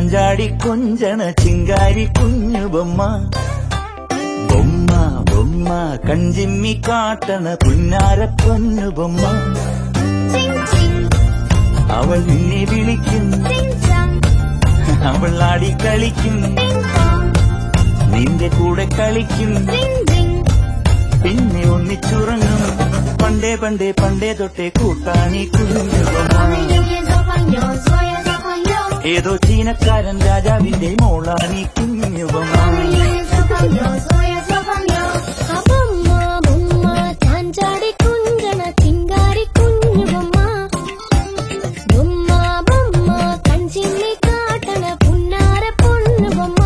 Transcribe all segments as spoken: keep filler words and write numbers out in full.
ചാഞ്ചാടി കൊഞ്ചണ ചിങ്കാരി കുഞ്ഞു ബൊമ്മ ബൊമ്മ ബൊമ്മ കഞ്ചിമ്മി കാട്ടണ പുന്നാര പൊന്നു ബൊമ്മ അവൾ നിന്നെ വിളിക്കും അവൾ ആടി കളിക്കും നിന്റെ കൂടെ കളിക്കും പിന്നെ ഒന്നിച്ചുറങ്ങും പണ്ടേ പണ്ടേ പണ്ടേ തൊട്ടേ കൂട്ടാണി കുഞ്ഞു ഏതോ ചീനക്കാരൻ രാജാവിന്റെ മോളാണി കുഞ്ഞു ചാഞ്ചാടി കുഞ്ചണ ചിങ്കാരി കുഞ്ഞു ബൊമ്മ ബൊമ്മ ബൊമ്മ കഞ്ചിമ്മി കാട്ടണ പുന്നാര പൊന്നു ബൊമ്മ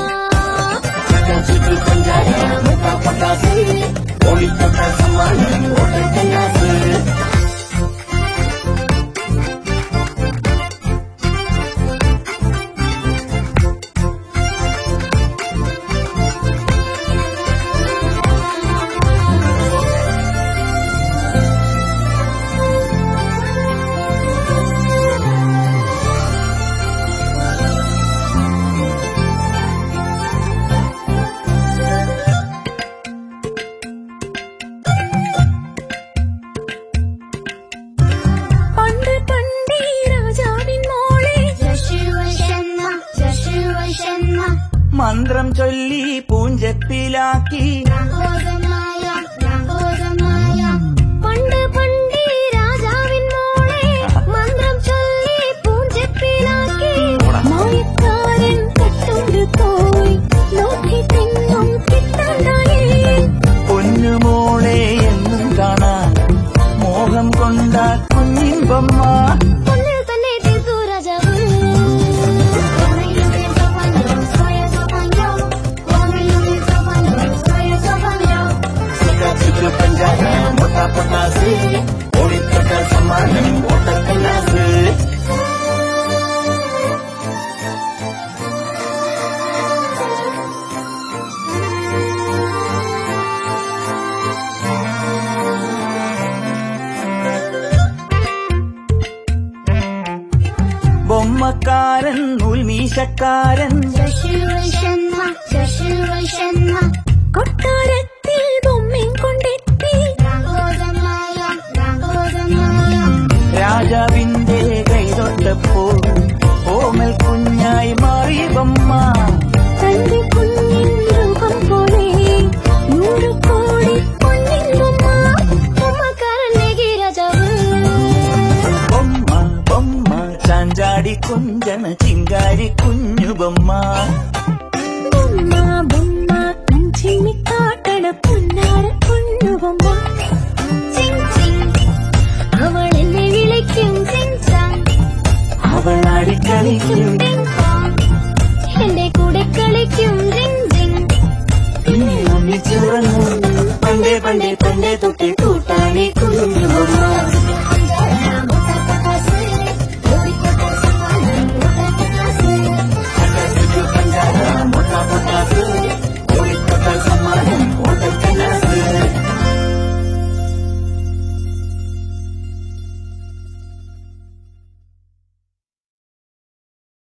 മന്ത്രം ചൊല്ലി പൂഞ്ചപ്പിലാക്കി പണ്ട് പണ്ടേ രാജാവിൻ മോളെ മന്ത്രം ചൊല്ലി പൂഞ്ചപ്പിലാക്കി മായക്കാരൻ കട്ടോട് പോയി നോക്കി തെങ്ങും കിട്ടാണ്ടായി പൊന്നുമോളെ എന്നും കാണാൻ മോഹം കൊണ്ട കുഞ്ഞിൻ ബൊമ്മ പൊന്നിൽ തന്നെ തീർത്തു രാജാവ് ബൊമ്മക്കാരൻ നൂൽമീശക്കാരൻ കൊട്ടാരത്തിൽ ബൊമ്മയും കൊണ്ടെത്തി രാജാവിന്റെ കൈതൊട്ടപ്പോൾ ഓമൽ കുഞ്ഞായി മാറി ബൊമ്മ തന്റെ കുഞ്ഞിൻ രൂപം പോലെ നൂറ് കോടി പൊന്നിൻ ബൊമ്മ ബൊമ്മക്കാരനേകി രാജാവ് ബൊമ്മ ബൊമ്മ ചാഞ്ചാടി കൊഞ്ചണ ചിങ്കാരി കുഞ്ഞു ബൊമ്മ ബൊമ്മ ബൊമ്മ കഞ്ചിമ്മി കാട്ടണ പുന്നാര പൊന്നു ബൊമ്മ അവൾ എന്നെ വിളിക്കും അവൾ ആടി കളിക്കും